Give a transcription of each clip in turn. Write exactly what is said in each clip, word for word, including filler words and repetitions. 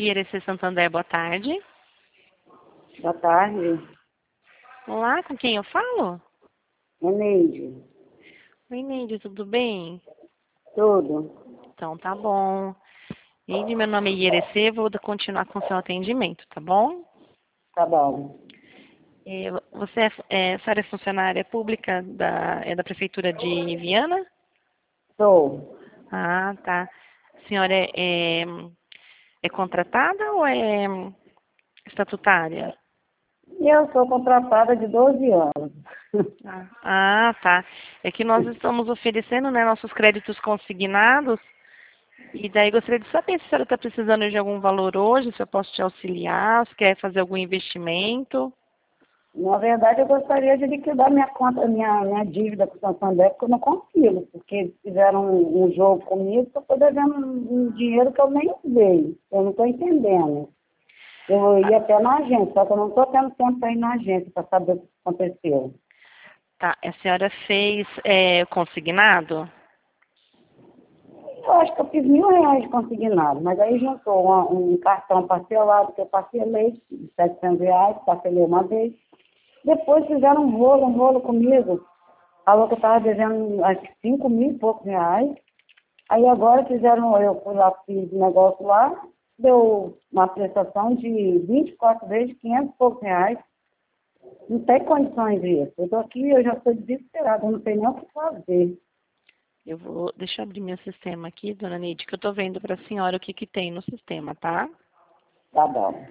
I R C Santander, boa tarde. Boa tarde. Olá, com quem eu falo? É Neide. Oi, Neide, tudo bem? Tudo. Então, tá bom. Neide, meu nome é I R C, vou continuar com o seu atendimento, tá bom? Tá bom. É, Você é, é, a senhora é funcionária pública da, é da Prefeitura de Viana? Sou. Ah, tá. A senhora é, é, é contratada ou é estatutária? Eu sou contratada de doze anos. Ah, ah, tá. É que nós estamos oferecendo, né, nossos créditos consignados. E daí gostaria de saber se a senhora está precisando de algum valor hoje, se eu posso te auxiliar, se quer fazer algum investimento. Na verdade, eu gostaria de liquidar minha conta, minha, minha dívida com o Santander, porque eu não consigo, porque eles fizeram um, um jogo comigo, que eu estou devendo um, um dinheiro que eu nem usei. Eu não estou entendendo. Eu ia até na agência, só que eu não estou tendo tempo para ir na agência para saber o que aconteceu. Tá, a senhora fez é, consignado? Eu acho que eu fiz mil reais de consignado, mas aí juntou uma- um cartão parcelado que eu parcelei, de setecentos reais, parcelei uma vez. Depois fizeram um rolo, um rolo comigo. Falou que eu estava devendo acho que cinco mil e poucos reais. Aí agora fizeram, eu fui lá, fiz um negócio lá, deu uma prestação de vinte e quatro vezes quinhentos e poucos reais. Não tem condições disso. Eu estou aqui, eu já estou desesperada, eu não sei nem o que fazer. Eu vou, deixa eu abrir meu sistema aqui, dona Neide, que eu tô vendo para a senhora o que que tem no sistema, tá? Tá bom.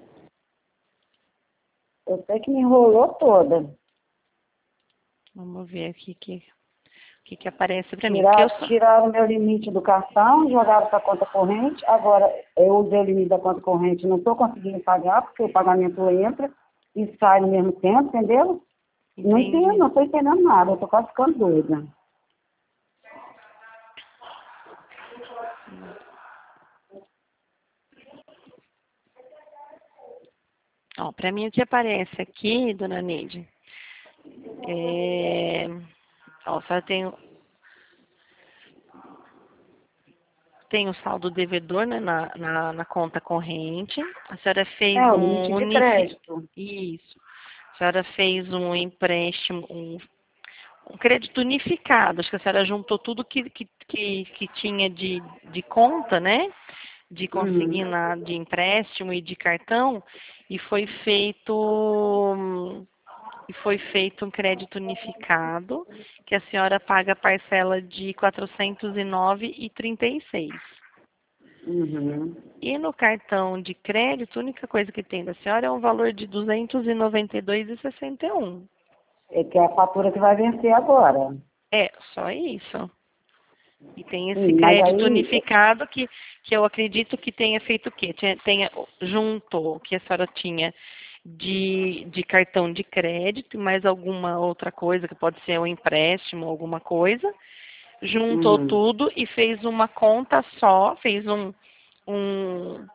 Eu sei que me enrolou toda. Vamos ver aqui que, o que que aparece para mim. Porque eu Tirar, só, tiraram o meu limite do cartão, jogaram para a conta corrente. Agora, eu usei o limite da conta corrente, não estou conseguindo pagar, porque o pagamento entra e sai no mesmo tempo, entendeu? Não entendo, entendi. não estou entendendo nada, eu estou quase ficando doida. Ó, para mim o que aparece aqui, dona Neide, é... Ó, a senhora tem, tem o saldo devedor, né, na, na, na conta corrente. A senhora fez É, o um limite de unifi... crédito. Isso. A senhora fez um empréstimo, um, um crédito unificado. Acho que a senhora juntou tudo que, que, que, que tinha de, de conta, né? De Uhum. consignar de empréstimo e de cartão, e foi feito e foi feito um crédito unificado, que a senhora paga a parcela de quatrocentos e nove reais e trinta e seis centavos. Uhum. E no cartão de crédito, a única coisa que tem da senhora é um valor de duzentos e noventa e dois reais e sessenta e um centavos. É que é a fatura que vai vencer agora. É, só isso. E tem esse Sim, mas crédito aí, unificado que, que eu acredito que tenha feito o quê? Tenha, tenha juntou o que a senhora tinha de, de cartão de crédito e mais alguma outra coisa, que pode ser um empréstimo, alguma coisa. Juntou uhum. tudo e fez uma conta só, fez um, um,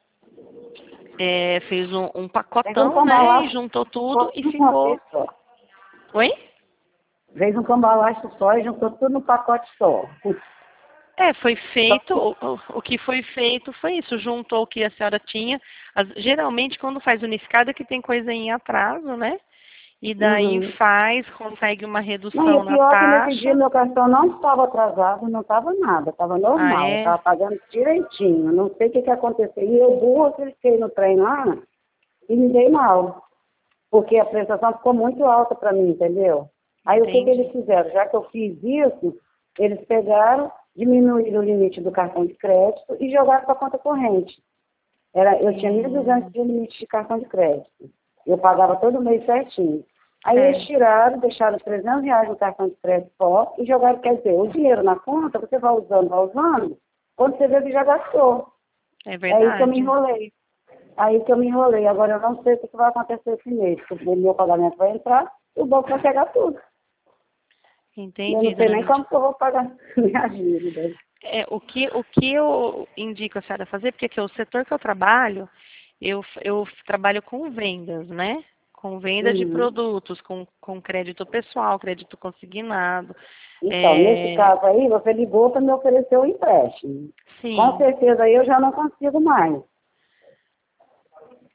é, fez um, um Fez um pacotão, né? E cambalacho, juntou tudo e tudo de uma ficou. vez só. Oi? Fez um cambalacho só e juntou tudo no pacote só. É, foi Só feito, que o, o o que foi feito foi isso, juntou o que a senhora tinha. As- geralmente, quando faz unificado, é que tem coisa em atraso, né? E daí uhum. faz, consegue uma Não, e redução o na pior é que nesse dia taxa. meu cartão não estava atrasado, não estava nada, estava Ah, normal, eu é? estava pagando direitinho, não sei o que, que aconteceu. E eu burro, cliquei no trem lá e me dei mal, porque a prestação ficou muito alta para mim, entendeu? Aí o que, que eles Entendi. fizeram? Já que eu fiz isso, eles pegaram, diminuíram o limite do cartão de crédito e jogaram para a conta corrente. Era, eu tinha mil e duzentos Hum, de limite de cartão de crédito. Eu pagava todo mês certinho. Aí eles certo. tiraram, deixaram trezentos reais no cartão de crédito só e jogaram, quer dizer, o dinheiro na conta, você vai usando, vai usando, quando você vê que já gastou. É É aí que eu me verdade. enrolei. Aí que eu me enrolei. Agora eu não sei o que que vai acontecer esse mês, porque o meu pagamento vai entrar e o banco vai pegar tudo. Eu Entendi, não sei dona nem Lídia. como que eu vou pagar minha dívida. É, o que, o que eu indico a senhora fazer, porque aqui, o setor que eu trabalho, eu, eu trabalho com vendas, né? Com venda de Uhum. produtos, com, com crédito pessoal, crédito consignado. Então, nesse É, caso aí, você ligou para me oferecer o empréstimo. Com sim, certeza aí eu já não consigo mais.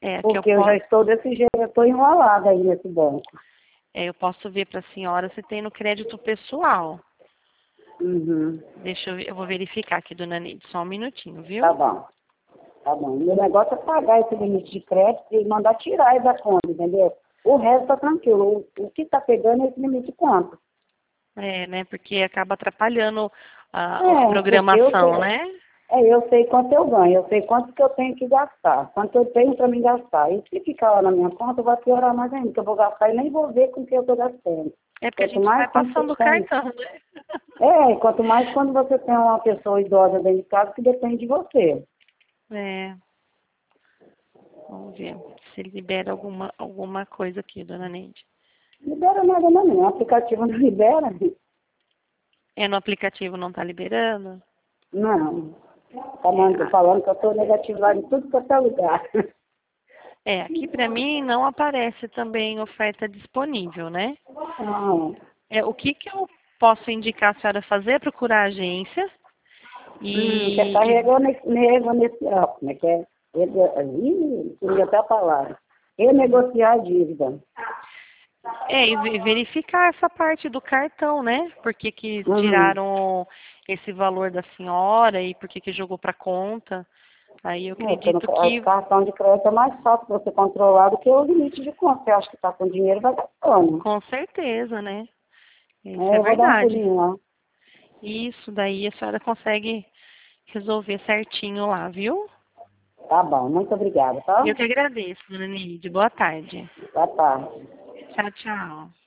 É, que eu Porque eu, posso, já estou desse jeito, eu estou enrolada aí nesse banco. é, eu posso ver para a senhora se tem no crédito pessoal. Uhum. Deixa eu ver, eu vou verificar aqui, dona Neide, só um minutinho, viu? Tá bom, tá bom. Meu negócio é pagar esse limite de crédito e mandar tirar ele da conta, entendeu? O resto tá tranquilo. O, o que tá pegando é esse limite de conta. É, né? Porque acaba atrapalhando a, a É, porque eu programação, sei, né? é, eu sei quanto eu ganho, eu sei quanto que eu tenho que gastar, quanto eu tenho para me gastar. E se ficar lá na minha conta, vai piorar mais ainda, porque eu vou gastar e nem vou ver com o que eu estou gastando. É porque a Quanto gente vai mais quando você passando o tem. cartão, né? É, quanto mais quando você tem uma pessoa idosa dentro de casa que depende de você. É, vamos ver se ele libera alguma, alguma coisa aqui, dona Neide. Libera nada não, o aplicativo não libera. É, no aplicativo não tá liberando? Não. Tá mandando, falando que eu estou negativado em tudo quanto é lugar. É, aqui para mim não aparece também oferta disponível, né? Não. É, o que que eu posso indicar a senhora fazer? É procurar a agência Hum, você e, está e renegociando, como é que é? Ih, não até a palavra. Renegociar a dívida. é, e ve- verificar essa parte do cartão, né? Por que que Uhum. tiraram esse valor da senhora e por que que jogou para conta? Aí eu É, porque no acredito ca- que, cartão de crédito é mais fácil você controlar do que o limite de conta. Você acha que está com dinheiro, vai gastando. com certeza, né? Isso É, é eu vou dar um verdade. pulinho lá. Isso daí a senhora consegue resolver certinho lá, viu? Tá bom, muito obrigada, tá? Eu que agradeço, dona Neide. Boa tarde. Boa tarde. Tchau, tchau.